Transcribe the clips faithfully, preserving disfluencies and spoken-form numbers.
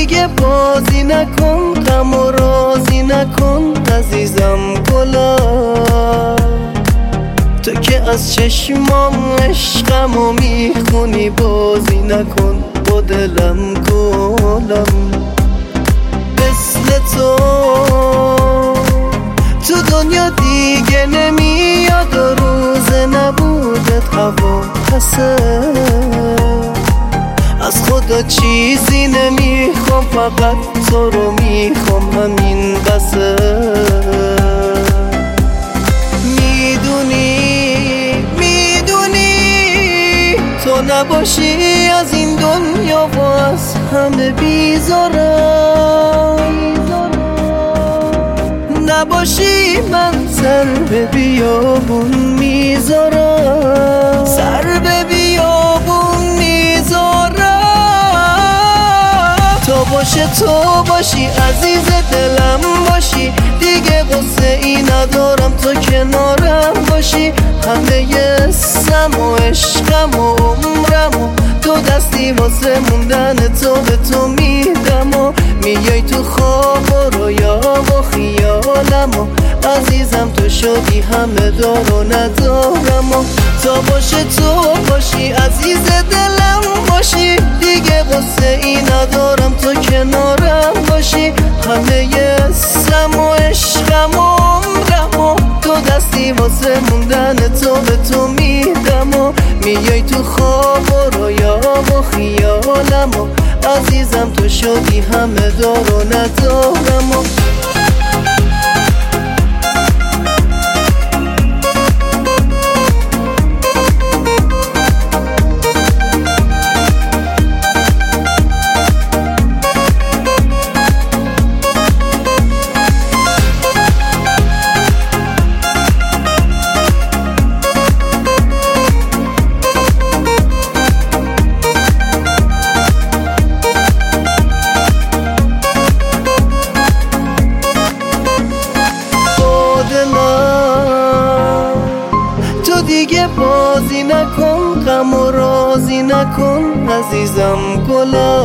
دیگه بازی نکن، غم و رازی نکن عزیزم گلا. تو که از چشمام عشقمو میخونی، بازی نکن با دلم گلم. مثل تو تو دنیا دیگه نمیاد و روز نبودت هوا پسه. از خدا چیزی نمیخوام، فقط تو رو میخوام، همین بسه. میدونی میدونی تو نباشی از این دنیا و از همه بیزارم. نباشی من سر به بیابون میذارم، سر به بیابون میذارم. تو باشه تو باشی عزیز دلم باشی، دیگه غصه ای ندارم تو کنارم باشی. همه اسم و عشقم و عمرم و تو دستی واسه موندن تو به تو میدم. و میای تو خواب و رویا و خیالم و عزیزم تو شدی همه دار و ندارم. و تا باشه تو باشی عزیز دلم باشی، دیگه غصه ای ندارم تو کنارم باشی. همه اسم و عشقم و عمرم و تو دستی واسه موندن تو به تو میدم. و میای تو خواب و رویا و خیالم و عزیزم تو شدی همه دار و ندارم. و دیگه بازی نکن، غم و رازی نکن عزیزم گلا.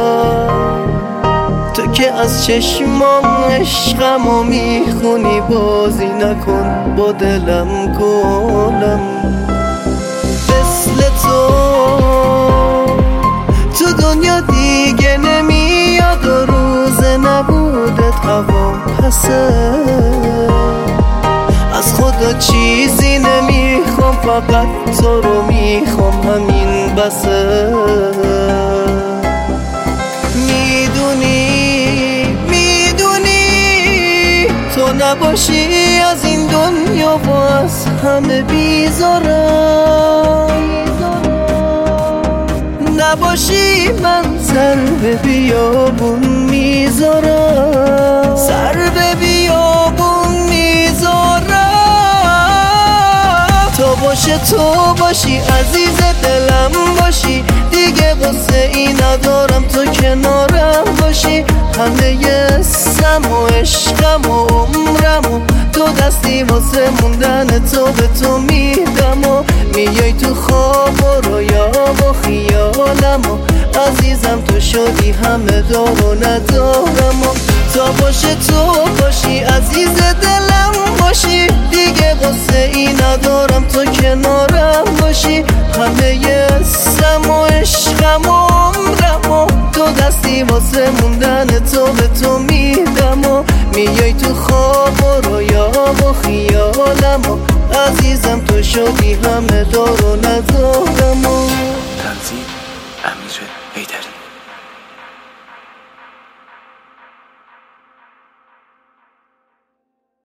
تو که از چشمام عشقمو میخونی، بازی نکن با دلم گلم. مثل تو تو دنیا دیگه نمیاد و روز نبودت هوا پسه. از خدا چیزی نمیخوام، فقط تو رو میخوام، همین بسه. میدونی میدونی تو نباشی از این دنیا و از همه بیزارم. نباشی من سر به بیابون میذارم، سر به بیابون میذارم. تو باشه تو باشی عزیز دلم باشی، دیگه غصه ای ندارم تو کنارم باشی. همه اسم و عشقم و عمرم و تو دستی واسه موندن تو به تو میدم. و میای تو خواب و رویا و خیالم و عزیزم تو شدی همه دار و ندارم. و تا باشه تو باشی عزیز دلم باشی، دیگه غصه ای ندارم تو کنارم باشی. همه اسم و عشقم و عمرم و تو دستی واسه موندن تو به تو میدم. و میای تو خواب و رویا و خیالم و عزیزم تو شدی همه دار و ندارم.